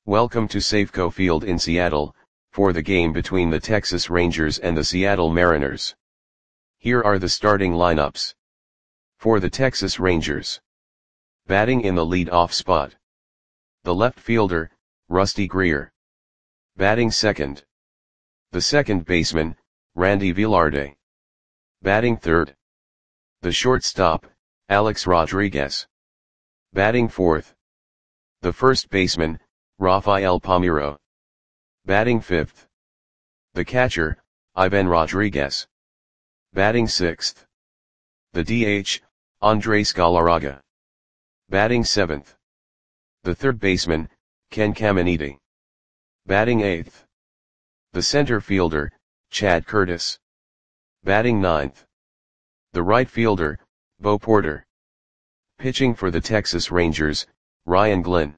Welcome to Safeco Field in Seattle, for the game between the Texas Rangers and the Seattle Mariners. Here are the starting lineups. For the Texas Rangers. Batting in the lead-off spot. The left fielder, Rusty Greer. Batting second. The second baseman, Randy Velarde. Batting third. The shortstop, Alex Rodriguez. Batting fourth. The first baseman, Rafael Palmeiro. Batting fifth. The catcher, Ivan Rodriguez. Batting sixth. The DH, Andres Galarraga. Batting seventh. The third baseman, Ken Caminiti. Batting eighth. The center fielder, Chad Curtis. Batting ninth. The right fielder, Bo Porter. Pitching for the Texas Rangers, Ryan Glynn.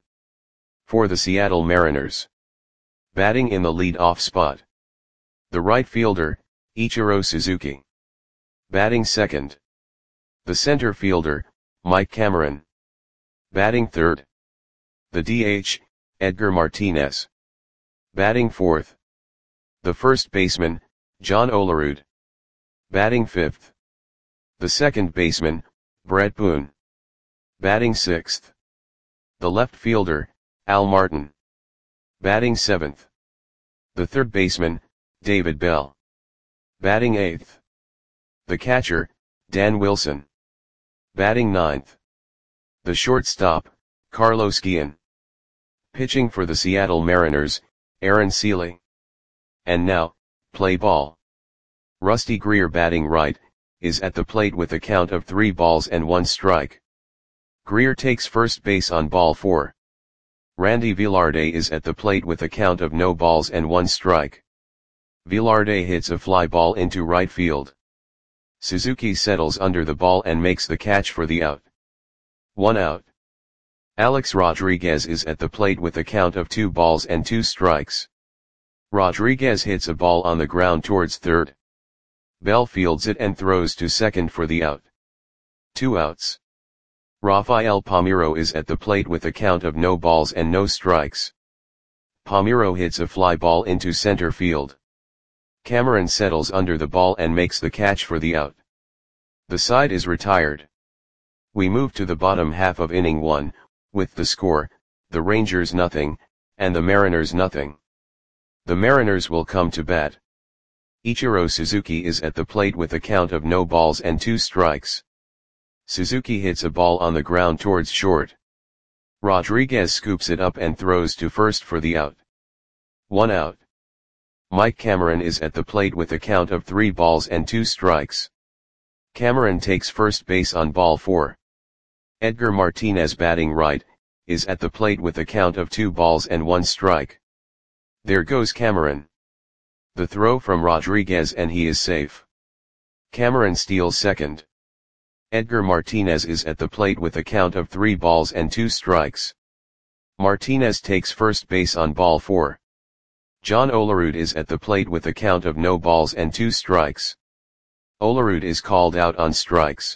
For the Seattle Mariners. Batting in the lead-off spot. The right fielder, Ichiro Suzuki. Batting second. The center fielder, Mike Cameron. Batting third. The DH, Edgar Martinez. Batting fourth. The first baseman, John Olerud. Batting fifth. The second baseman, Brett Boone. Batting sixth. The left fielder, Al Martin. Batting seventh. The third baseman, David Bell. Batting eighth. The catcher, Dan Wilson. Batting ninth. The shortstop, Carlos Guillen. Pitching for the Seattle Mariners, Aaron Seeley. And now, play ball. Rusty Greer batting right, is at the plate with a count of 3 balls and 1 strike. Greer takes first base on ball 4. Randy Velarde is at the plate with a count of no balls and 1 strike. Velarde hits a fly ball into right field. Suzuki settles under the ball and makes the catch for the out. 1 out. Alex Rodriguez is at the plate with a count of 2 balls and 2 strikes. Rodriguez hits a ball on the ground towards third. Bell fields it and throws to second for the out. 2 outs. Rafael Palmeiro is at the plate with a count of no balls and no strikes. Palmeiro hits a fly ball into center field. Cameron settles under the ball and makes the catch for the out. The side is retired. We move to the bottom half of inning 1, with the score, the Rangers nothing, and the Mariners nothing. The Mariners will come to bat. Ichiro Suzuki is at the plate with a count of no balls and 2 strikes. Suzuki hits a ball on the ground towards short. Rodriguez scoops it up and throws to first for the out. 1 out. Mike Cameron is at the plate with a count of 3 balls and 2 strikes. Cameron takes first base on ball 4. Edgar Martinez batting right, is at the plate with a count of 2 balls and 1 strike. There goes Cameron. The throw from Rodriguez and he is safe. Cameron steals second. Edgar Martinez is at the plate with a count of 3 balls and 2 strikes. Martinez takes first base on ball 4. John Olerud is at the plate with a count of no balls and 2 strikes. Olerud is called out on strikes.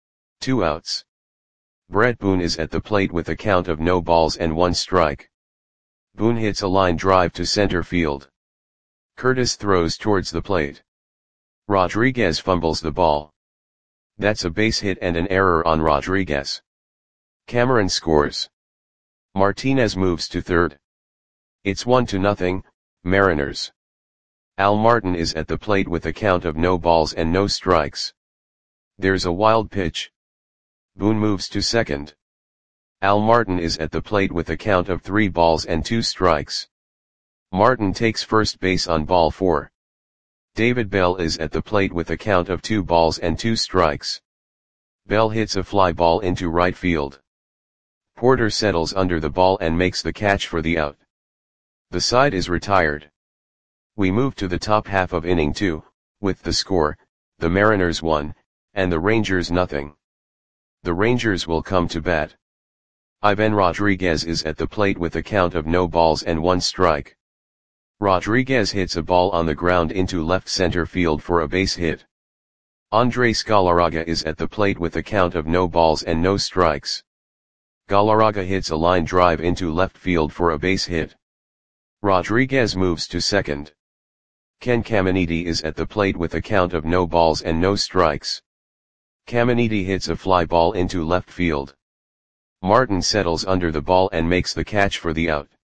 2 outs. Brett Boone is at the plate with a count of no balls and 1 strike. Boone hits a line drive to center field. Curtis throws towards the plate. Rodriguez fumbles the ball. That's a base hit and an error on Rodriguez. Cameron scores. Martinez moves to third. It's 1-0, Mariners. Al Martin is at the plate with a count of no balls and no strikes. There's a wild pitch. Boone moves to second. Al Martin is at the plate with a count of 3 balls and 2 strikes. Martin takes first base on ball 4. David Bell is at the plate with a count of 2 balls and 2 strikes. Bell hits a fly ball into right field. Porter settles under the ball and makes the catch for the out. The side is retired. We move to the top half of inning 2, with the score, the Mariners 1, and the Rangers nothing. The Rangers will come to bat. Ivan Rodriguez is at the plate with a count of no balls and 1 strike. Rodriguez hits a ball on the ground into left center field for a base hit. Andres Galarraga is at the plate with a count of no balls and no strikes. Galarraga hits a line drive into left field for a base hit. Rodriguez moves to second. Ken Caminiti is at the plate with a count of no balls and no strikes. Caminiti hits a fly ball into left field. Martin settles under the ball and makes the catch for the out.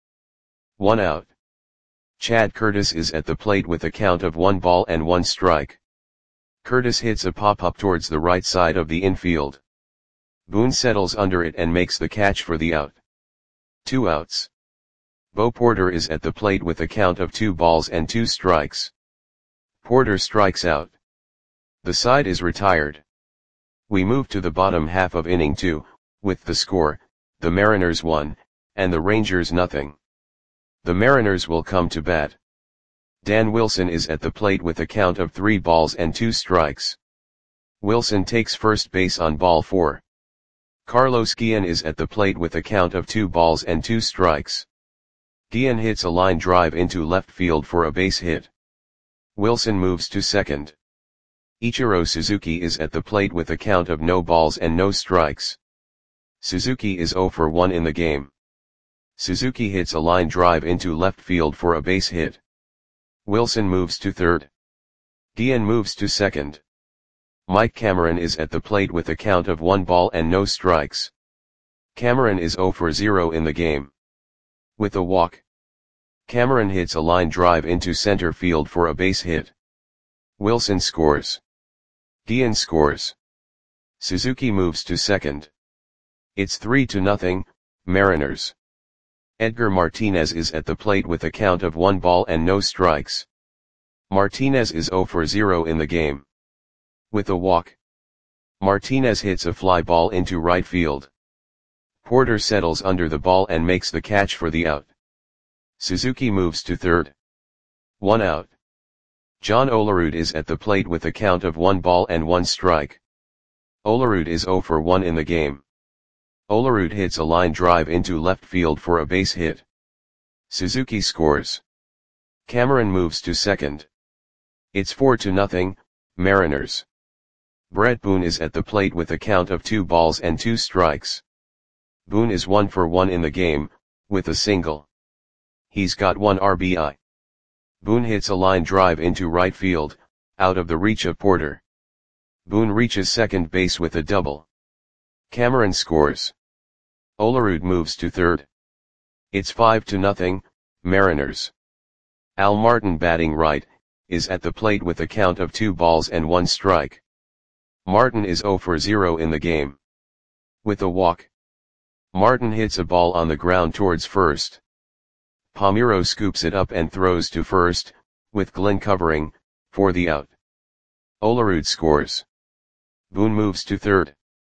1 out. Chad Curtis is at the plate with a count of 1 ball and 1 strike. Curtis hits a pop-up towards the right side of the infield. Boone settles under it and makes the catch for the out. 2 outs. Bo Porter is at the plate with a count of 2 balls and 2 strikes. Porter strikes out. The side is retired. We move to the bottom half of inning 2, with the score, the Mariners 1, and the Rangers nothing. The Mariners will come to bat. Dan Wilson is at the plate with a count of 3 balls and 2 strikes. Wilson takes first base on ball 4. Carlos Guillen is at the plate with a count of 2 balls and 2 strikes. Guillen hits a line drive into left field for a base hit. Wilson moves to second. Ichiro Suzuki is at the plate with a count of no balls and no strikes. Suzuki is 0 for 1 in the game. Suzuki hits a line drive into left field for a base hit. Wilson moves to third. Guillen moves to second. Mike Cameron is at the plate with a count of 1 ball and no strikes. Cameron is 0 for 0 in the game. With a walk, Cameron hits a line drive into center field for a base hit. Wilson scores. Guillen scores. Suzuki moves to second. It's 3-0, Mariners. Edgar Martinez is at the plate with a count of 1 ball and no strikes. Martinez is 0 for 0 in the game. With a walk, Martinez hits a fly ball into right field. Porter settles under the ball and makes the catch for the out. Suzuki moves to third. 1 out. John Olerud is at the plate with a count of 1 ball and 1 strike. Olerud is 0 for 1 in the game. Olerud hits a line drive into left field for a base hit. Suzuki scores. Cameron moves to second. It's 4-0, Mariners. Brett Boone is at the plate with a count of 2 balls and 2 strikes. Boone is 1 for 1 in the game, with a single. He's got 1 RBI. Boone hits a line drive into right field, out of the reach of Porter. Boone reaches second base with a double. Cameron scores. Olerud moves to third. It's 5-0, Mariners. Al Martin, batting right, is at the plate with a count of 2 balls and 1 strike. Martin is 0 for 0 in the game. With a walk, Martin hits a ball on the ground towards first. Palmeiro scoops it up and throws to first, with Glenn covering, for the out. Olerud scores. Boone moves to third.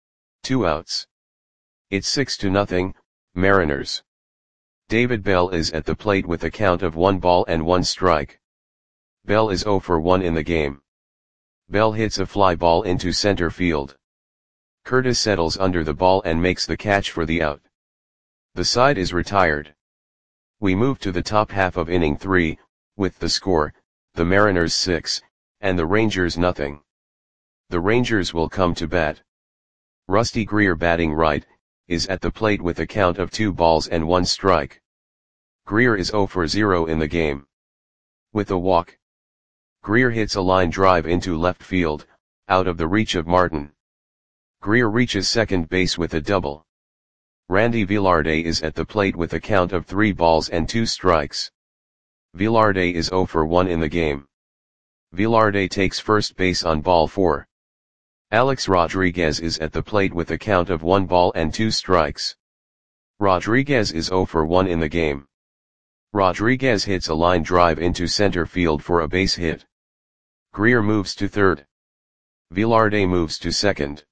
2 outs. It's 6-0, Mariners. David Bell is at the plate with a count of 1 ball and 1 strike. Bell is 0 for 1 in the game. Bell hits a fly ball into center field. Curtis settles under the ball and makes the catch for the out. The side is retired. We move to the top half of inning 3, with the score, the Mariners 6, and the Rangers nothing. The Rangers will come to bat. Rusty Greer, batting right, is at the plate with a count of 2 balls and 1 strike. Greer is 0 for 0 in the game. With a walk, Greer hits a line drive into left field, out of the reach of Martin. Greer reaches second base with a double. Randy Velarde is at the plate with a count of 3 balls and 2 strikes. Velarde is 0 for 1 in the game. Velarde takes first base on ball 4. Alex Rodriguez is at the plate with a count of 1 ball and 2 strikes. Rodriguez is 0 for 1 in the game. Rodriguez hits a line drive into center field for a base hit. Greer moves to third. Velarde moves to second.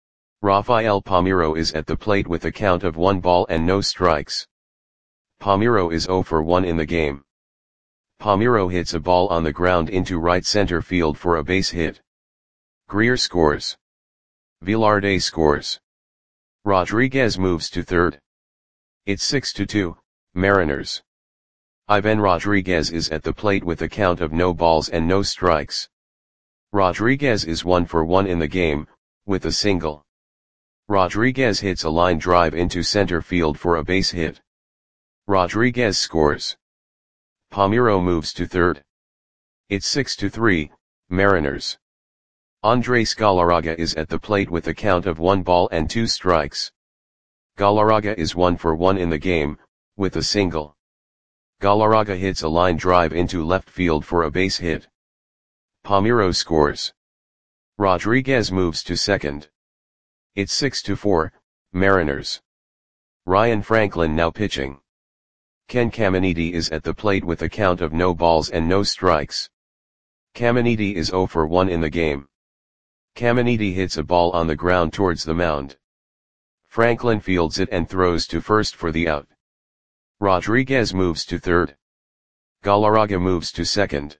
Rafael Palmeiro is at the plate with a count of 1 ball and no strikes. Palmeiro is 0 for 1 in the game. Palmeiro hits a ball on the ground into right center field for a base hit. Greer scores. Velarde scores. Rodriguez moves to third. It's 6-2, Mariners. Ivan Rodriguez is at the plate with a count of no balls and no strikes. Rodriguez is 1 for 1 in the game, with a single. Rodriguez hits a line drive into center field for a base hit. Rodriguez scores. Palmeiro moves to third. It's 6-3, Mariners. Andres Galarraga is at the plate with a count of 1-2 strikes. Galarraga is 1 for 1 in the game, with a single. Galarraga hits a line drive into left field for a base hit. Palmeiro scores. Rodriguez moves to second. It's 6-4, Mariners. Ryan Franklin now pitching. Ken Caminiti is at the plate with a count of no balls and no strikes. Caminiti is 0 for 1 in the game. Caminiti hits a ball on the ground towards the mound. Franklin fields it and throws to first for the out. Rodriguez moves to third. Galarraga moves to second.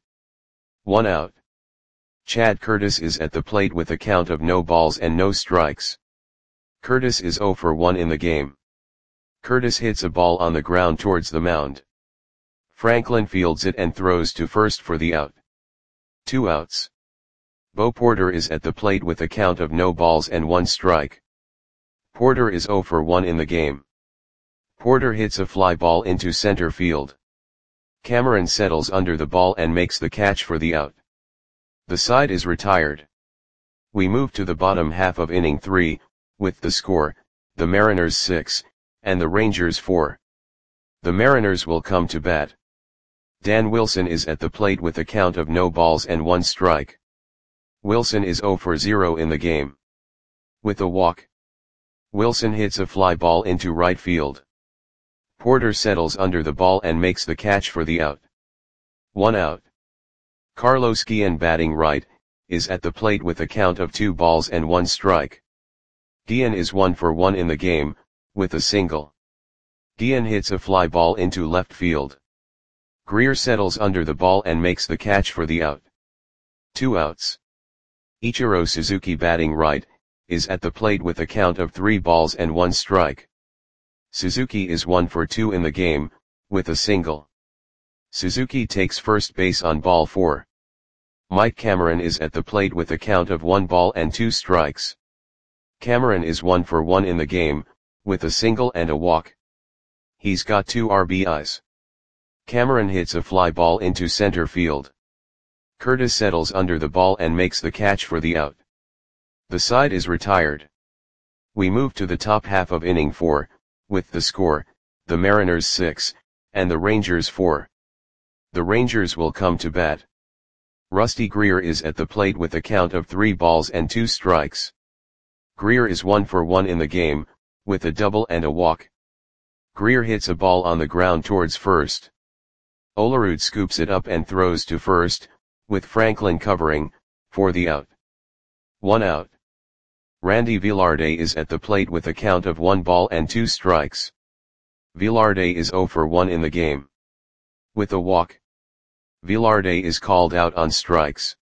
1 out. Chad Curtis is at the plate with a count of no balls and no strikes. Curtis is 0 for 1 in the game. Curtis hits a ball on the ground towards the mound. Franklin fields it and throws to first for the out. 2 outs. Bo Porter is at the plate with a count of no balls and 1 strike. Porter is 0 for 1 in the game. Porter hits a fly ball into center field. Cameron settles under the ball and makes the catch for the out. The side is retired. We move to the bottom half of inning 3, with the score, the Mariners 6, and the Rangers 4. The Mariners will come to bat. Dan Wilson is at the plate with a count of no balls and 1 strike. Wilson is 0 for 0 in the game. With a walk. Wilson hits a fly ball into right field. Porter settles under the ball and makes the catch for the out. 1 out. Carlos Guillen batting right, is at the plate with a count of 2 balls and 1 strike. Guillen is 1 for 1 in the game, with a single. Guillen hits a fly ball into left field. Greer settles under the ball and makes the catch for the out. 2 outs. Ichiro Suzuki batting right, is at the plate with a count of 3 balls and 1 strike. Suzuki is 1 for 2 in the game, with a single. Suzuki takes first base on ball 4. Mike Cameron is at the plate with a count of 1 ball and 2 strikes. Cameron is 1 for 1 in the game, with a single and a walk. He's got 2 RBIs. Cameron hits a fly ball into center field. Curtis settles under the ball and makes the catch for the out. The side is retired. We move to the top half of inning 4, with the score, the Mariners 6, and the Rangers 4. The Rangers will come to bat. Rusty Greer is at the plate with a count of 3 balls and 2 strikes. Greer is 1 for 1 in the game, with a double and a walk. Greer hits a ball on the ground towards first. Olerud scoops it up and throws to first, with Franklin covering, for the out. 1 out. Randy Velarde is at the plate with a count of 1 ball and 2 strikes. Velarde is 0 for 1 in the game. With a walk. Velarde is called out on strikes.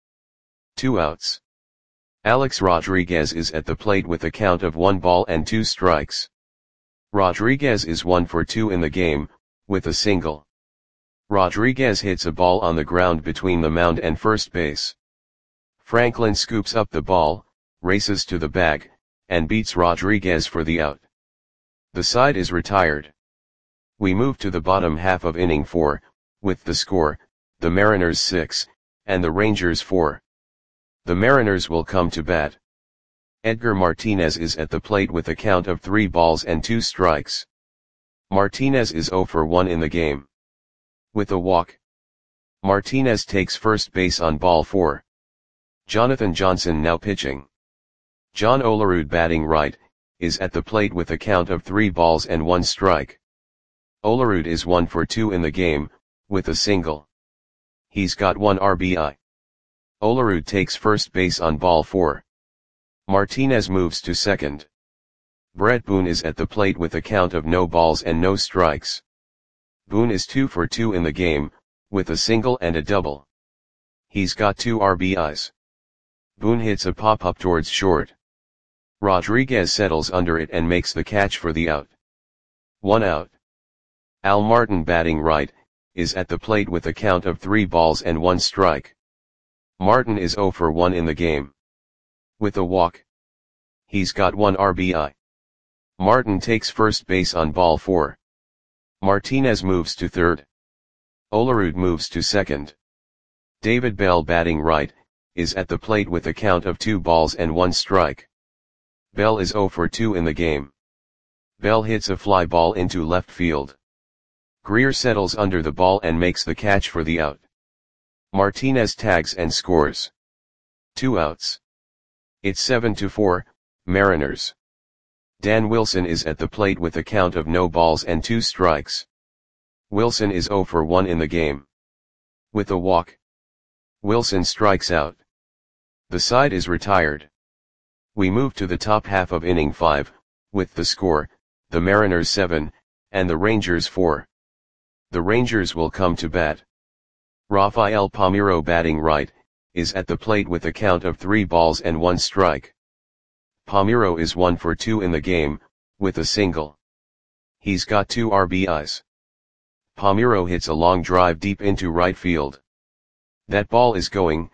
2 outs. Alex Rodriguez is at the plate with a count of 1 ball and 2 strikes. Rodriguez is 1 for 2 in the game, with a single. Rodriguez hits a ball on the ground between the mound and first base. Franklin scoops up the ball, races to the bag, and beats Rodriguez for the out. The side is retired. We move to the bottom half of inning 4, with the score, the Mariners 6, and the Rangers 4. The Mariners will come to bat. Edgar Martinez is at the plate with a count of 3 balls and 2 strikes. Martinez is 0 for 1 in the game. With a walk. Martinez takes first base on ball 4. Jonathan Johnson now pitching. John Olerud batting right, is at the plate with a count of 3 balls and 1 strike. Olerud is 1 for 2 in the game, with a single. He's got 1 RBI. Olerud takes first base on ball 4. Martinez moves to second. Brett Boone is at the plate with a count of no balls and no strikes. Boone is 2 for 2 in the game, with a single and a double. He's got 2 RBIs. Boone hits a pop-up towards short. Rodriguez settles under it and makes the catch for the out. 1 out. Al Martin batting right, is at the plate with a count of 3 balls and 1 strike. Martin is 0 for 1 in the game. With a walk. He's got 1 RBI. Martin takes first base on ball 4. Martinez moves to third. Olerud moves to second. David Bell, batting right, is at the plate with a count of 2 balls and 1 strike. Bell is 0 for 2 in the game. Bell hits a fly ball into left field. Greer settles under the ball and makes the catch for the out. Martinez tags and scores. 2 outs. It's 7-4, Mariners. Dan Wilson is at the plate with a count of no balls and 2 strikes. Wilson is 0 for 1 in the game. With a walk, Wilson strikes out. The side is retired. We move to the top half of inning 5, with the score, the Mariners 7, and the Rangers 4. The Rangers will come to bat. Rafael Palmeiro, batting right, is at the plate with a count of 3 balls and 1 strike. Palmeiro is 1 for 2 in the game, with a single. He's got 2 RBIs. Palmeiro hits a long drive deep into right field. That ball is gone.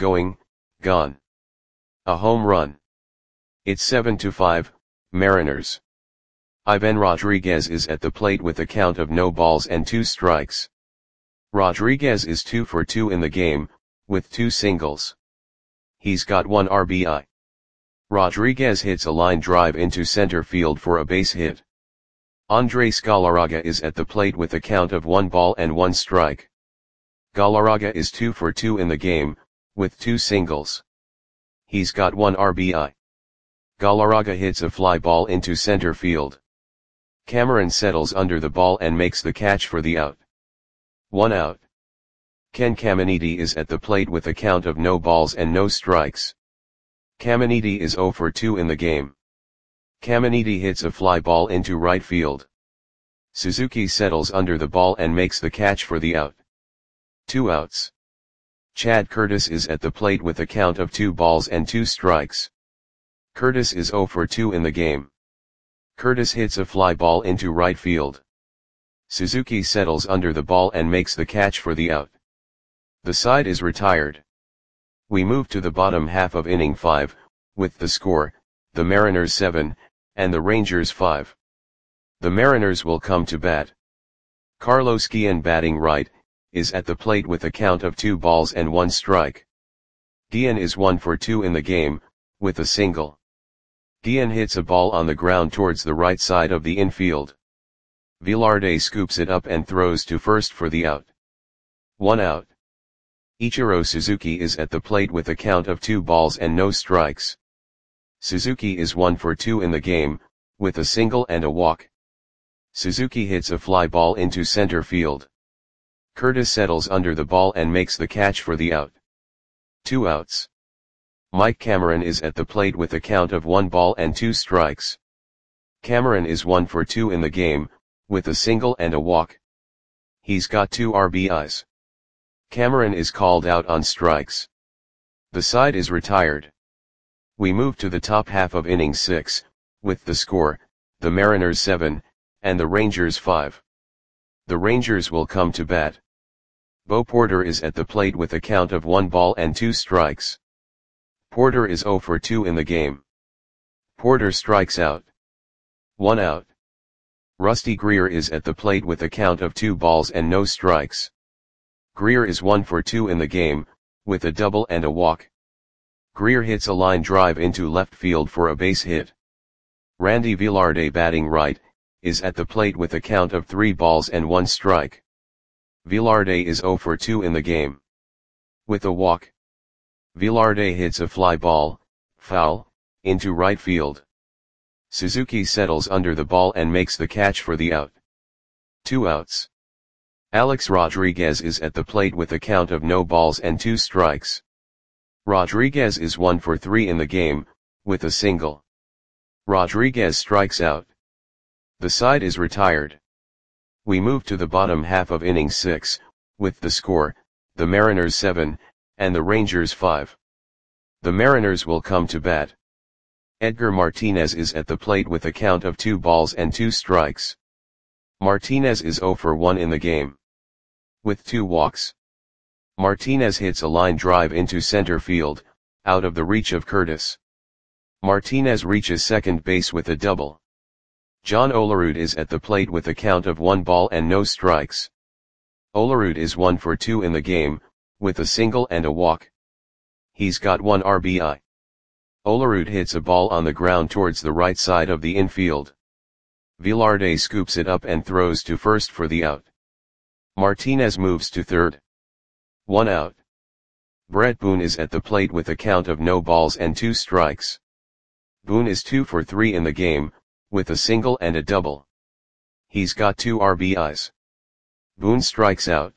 A home run. It's 7-5, Mariners. Ivan Rodriguez is at the plate with a count of no balls and 2 strikes. Rodriguez is 2 for 2 in the game, with 2 singles. He's got 1 RBI. Rodriguez hits a line drive into center field for a base hit. Andres Galarraga is at the plate with a count of 1 ball and 1 strike. Galarraga is 2 for 2 in the game, with 2 singles. He's got 1 RBI. Galarraga hits a fly ball into center field. Cameron settles under the ball and makes the catch for the out. 1 out. Ken Caminiti is at the plate with a count of no balls and no strikes. Caminiti is 0 for 2 in the game. Caminiti hits a fly ball into right field. Suzuki settles under the ball and makes the catch for the out. 2 outs. Chad Curtis is at the plate with a count of 2 balls and 2 strikes. Curtis is 0 for 2 in the game. Curtis hits a fly ball into right field. Suzuki settles under the ball and makes the catch for the out. The side is retired. We move to the bottom half of inning 5, with the score, the Mariners 7, and the Rangers 5. The Mariners will come to bat. Carlos Guillen, batting right, is at the plate with a count of 2 balls and 1 strike. Guillen is 1 for 2 in the game, with a single. Guillen hits a ball on the ground towards the right side of the infield. Velarde scoops it up and throws to first for the out. 1 out. Ichiro Suzuki is at the plate with a count of 2 balls and no strikes. Suzuki is 1 for 2 in the game, with a single and a walk. Suzuki hits a fly ball into center field. Curtis settles under the ball and makes the catch for the out. 2 outs. Mike Cameron is at the plate with a count of 1 ball and 2 strikes. Cameron is 1 for 2 in the game, with a single and a walk. He's got 2 RBIs. Cameron is called out on strikes. The side is retired. We move to the top half of inning 6, with the score, the Mariners 7, and the Rangers 5. The Rangers will come to bat. Bo Porter is at the plate with a count of 1 ball and 2 strikes. Porter is 0 for 2 in the game. Porter strikes out. 1 out. Rusty Greer is at the plate with a count of 2 balls and no strikes. Greer is 1 for 2 in the game, with a double and a walk. Greer hits a line drive into left field for a base hit. Randy Velarde, batting right, is at the plate with a count of 3 balls and 1 strike. Velarde is 0 for 2 in the game. With a walk, Velarde hits a fly ball, foul, into right field. Suzuki settles under the ball and makes the catch for the out. 2 outs. Alex Rodriguez is at the plate with a count of no balls and 2 strikes. Rodriguez is 1 for 3 in the game, with a single. Rodriguez strikes out. The side is retired. We move to the bottom half of inning 6, with the score, the Mariners 7, and the Rangers 5. The Mariners will come to bat. Edgar Martinez is at the plate with a count of 2 balls and 2 strikes. Martinez is 0 for 1 in the game. With 2 walks, Martinez hits a line drive into center field, out of the reach of Curtis. Martinez reaches second base with a double. John Olerud is at the plate with a count of 1 ball and no strikes. Olerud is 1 for 2 in the game, with a single and a walk. He's got 1 RBI. Olerud hits a ball on the ground towards the right side of the infield. Velarde scoops it up and throws to first for the out. Martinez moves to third. 1 out. Brett Boone is at the plate with a count of no balls and 2 strikes. Boone is 2 for 3 in the game, with a single and a double. He's got 2 RBIs. Boone strikes out.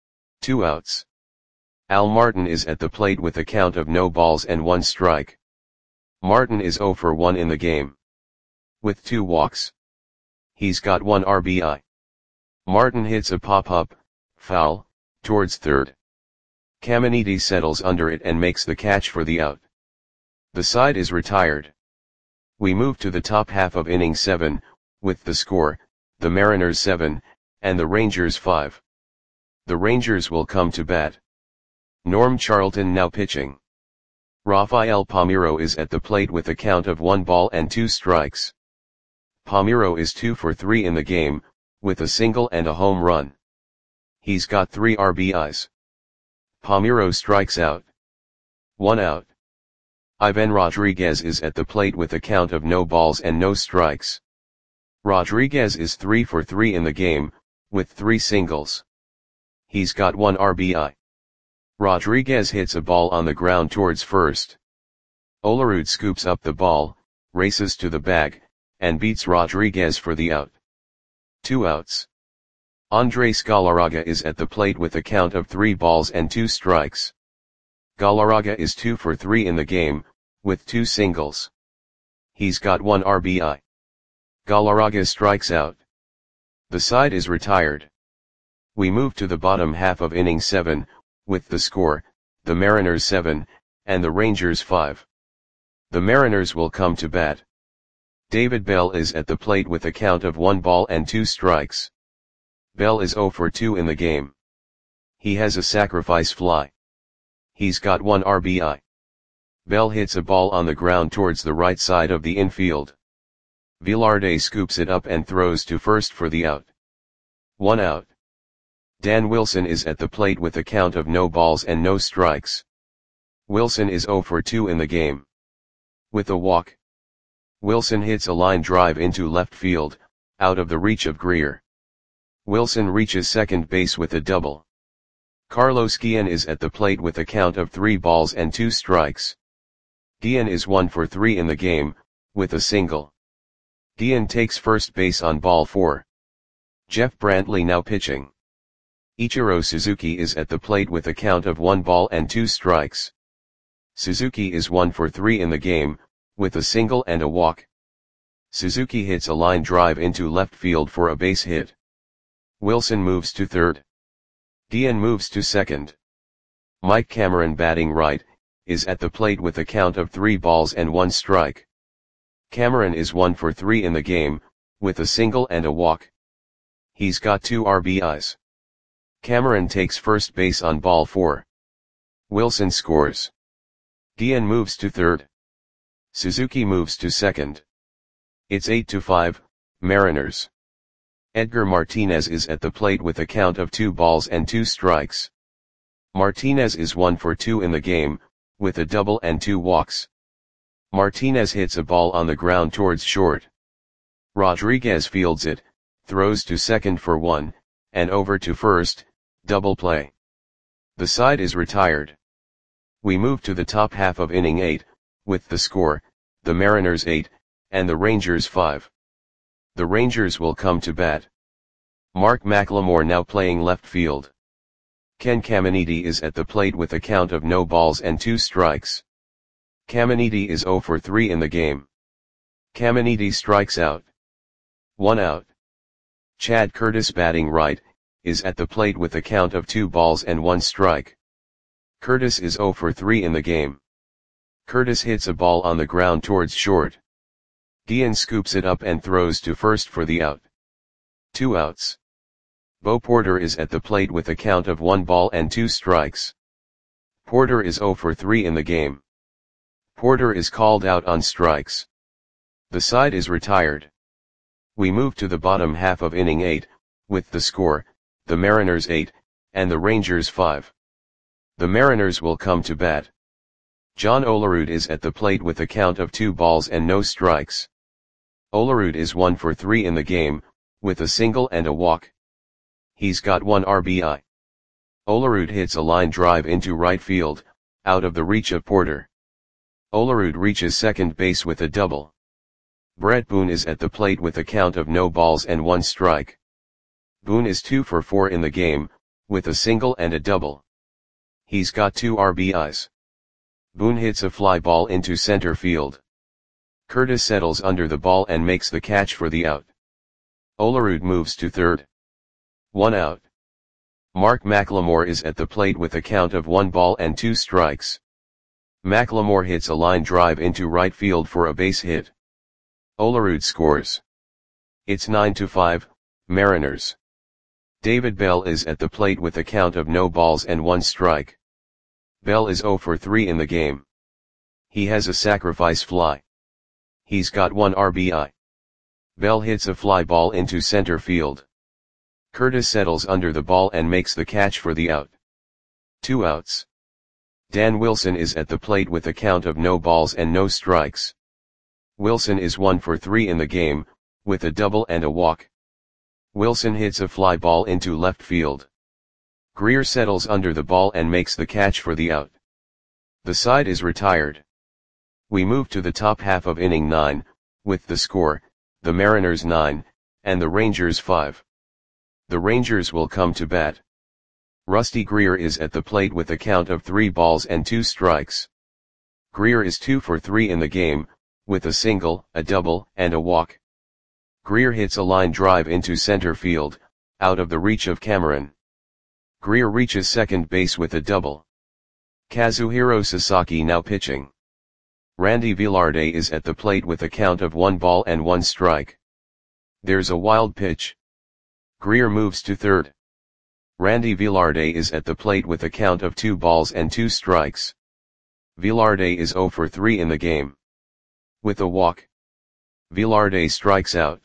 2 outs. Al Martin is at the plate with a count of no balls and 1 strike. Martin is 0 for 1 in the game, with 2 walks. He's got 1 RBI. Martin hits a pop-up, foul, towards third. Caminiti settles under it and makes the catch for the out. The side is retired. We move to the top half of inning 7, with the score, the Mariners 7, and the Rangers 5. The Rangers will come to bat. Norm Charlton now pitching. Rafael Palmeiro is at the plate with a count of 1 ball and 2 strikes. Palmeiro is 2 for 3 in the game, with a single and a home run. He's got 3 RBIs. Palmeiro strikes out. 1 out. Ivan Rodriguez is at the plate with a count of no balls and no strikes. Rodriguez is 3 for 3 in the game, with 3 singles. He's got 1 RBI. Rodriguez hits a ball on the ground towards first. Olerud scoops up the ball, races to the bag, and beats Rodriguez for the out. 2 outs. Andres Galarraga is at the plate with a count of 3 balls and 2 strikes. Galarraga is 2 for 3 in the game, with 2 singles. He's got 1 RBI. Galarraga strikes out. The side is retired. We move to the bottom half of inning 7, with the score, the Mariners 7, and the Rangers 5. The Mariners will come to bat. David Bell is at the plate with a count of 1 ball and 2 strikes. Bell is 0 for 2 in the game. He has a sacrifice fly. He's got 1 RBI. Bell hits a ball on the ground towards the right side of the infield. Velarde scoops it up and throws to first for the out. 1 out. Dan Wilson is at the plate with a count of no balls and no strikes. Wilson is 0 for 2 in the game. With a walk. Wilson hits a line drive into left field, out of the reach of Greer. Wilson reaches second base with a double. Carlos Guillen is at the plate with a count of 3 balls and 2 strikes. Guillen is 1 for 3 in the game, with a single. Guillen takes first base on ball 4. Jeff Brantley now pitching. Ichiro Suzuki is at the plate with a count of 1 ball and 2 strikes. Suzuki is 1 for 3 in the game, with a single and a walk. Suzuki hits a line drive into left field for a base hit. Wilson moves to third. Guillen moves to second. Mike Cameron batting right, is at the plate with a count of 3 balls and 1 strike. Cameron is 1 for 3 in the game, with a single and a walk. He's got 2 RBIs. Cameron takes first base on ball 4. Wilson scores. Guillen moves to third. Suzuki moves to second. It's 8-5, Mariners. Edgar Martinez is at the plate with a count of 2 balls and 2 strikes. Martinez is 1 for 2 in the game, with a double and 2 walks. Martinez hits a ball on the ground towards short. Rodriguez fields it, throws to second for 1, and over to first, double play. The side is retired. We move to the top half of inning 8, with the score, the Mariners 8, and the Rangers 5. The Rangers will come to bat. Mark McLemore now playing left field. Ken Caminiti is at the plate with a count of no balls and 2 strikes. Caminiti is 0 for 3 in the game. Caminiti strikes out. 1 out. Chad Curtis batting right, is at the plate with a count of 2 balls and 1 strike. Curtis is 0 for 3 in the game. Curtis hits a ball on the ground towards short. Guillen scoops it up and throws to first for the out. 2 outs. Bo Porter is at the plate with a count of 1 ball and 2 strikes. Porter is 0 for 3 in the game. Porter is called out on strikes. The side is retired. We move to the bottom half of inning 8, with the score, the Mariners 8, and the Rangers 5. The Mariners will come to bat. John Olerud is at the plate with a count of 2 balls and no strikes. Olerud is 1 for 3 in the game, with a single and a walk. He's got 1 RBI. Olerud hits a line drive into right field, out of the reach of Porter. Olerud reaches second base with a double. Brett Boone is at the plate with a count of no balls and 1 strike. Boone is 2 for 4 in the game, with a single and a double. He's got 2 RBIs. Boone hits a fly ball into center field. Curtis settles under the ball and makes the catch for the out. Olerud moves to third. 1 out. Mark McLemore is at the plate with a count of 1 ball and 2 strikes. McLemore hits a line drive into right field for a base hit. Olerud scores. It's 9-5, Mariners. David Bell is at the plate with a count of no balls and 1 strike. Bell is 0 for 3 in the game. He has a sacrifice fly. He's got 1 RBI. Bell hits a fly ball into center field. Curtis settles under the ball and makes the catch for the out. 2 outs. Dan Wilson is at the plate with a count of no balls and no strikes. Wilson is 1 for 3 in the game, with a double and a walk. Wilson hits a fly ball into left field. Greer settles under the ball and makes the catch for the out. The side is retired. We move to the top half of inning 9, with the score, the Mariners 9, and the Rangers 5. The Rangers will come to bat. Rusty Greer is at the plate with a count of 3 balls and 2 strikes. Greer is 2 for 3 in the game, with a single, a double, and a walk. Greer hits a line drive into center field, out of the reach of Cameron. Greer reaches second base with a double. Kazuhiro Sasaki now pitching. Randy Velarde is at the plate with a count of 1 ball and 1 strike. There's a wild pitch. Greer moves to third. Randy Velarde is at the plate with a count of 2 balls and 2 strikes. Velarde is 0 for 3 in the game. With a walk. Velarde strikes out.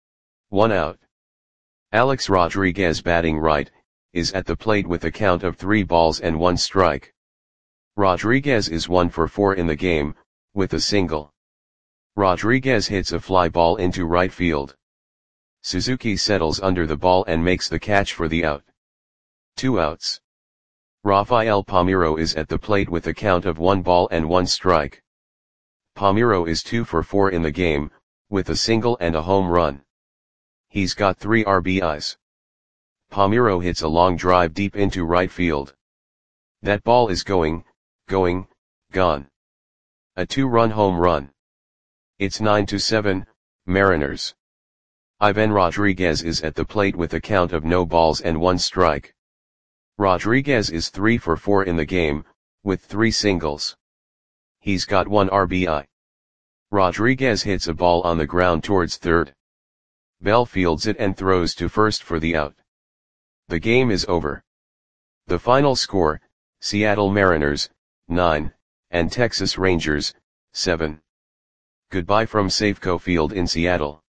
1 out. Alex Rodriguez batting right, is at the plate with a count of 3 balls and 1 strike. Rodriguez is 1 for 4 in the game, with a single. Rodriguez hits a fly ball into right field. Suzuki settles under the ball and makes the catch for the out. 2 outs. Rafael Palmeiro is at the plate with a count of 1 ball and 1 strike. Palmeiro is 2 for 4 in the game, with a single and a home run. He's got 3 RBIs. Palmeiro hits a long drive deep into right field. That ball is gone. A 2-run home run. It's 9-7, Mariners. Ivan Rodriguez is at the plate with a count of no balls and 1 strike. Rodriguez is 3 for 4 in the game, with 3 singles. He's got 1 RBI. Rodriguez hits a ball on the ground towards third. Bell fields it and throws to first for the out. The game is over. The final score, Seattle Mariners, 9, and Texas Rangers, 7. Goodbye from Safeco Field in Seattle.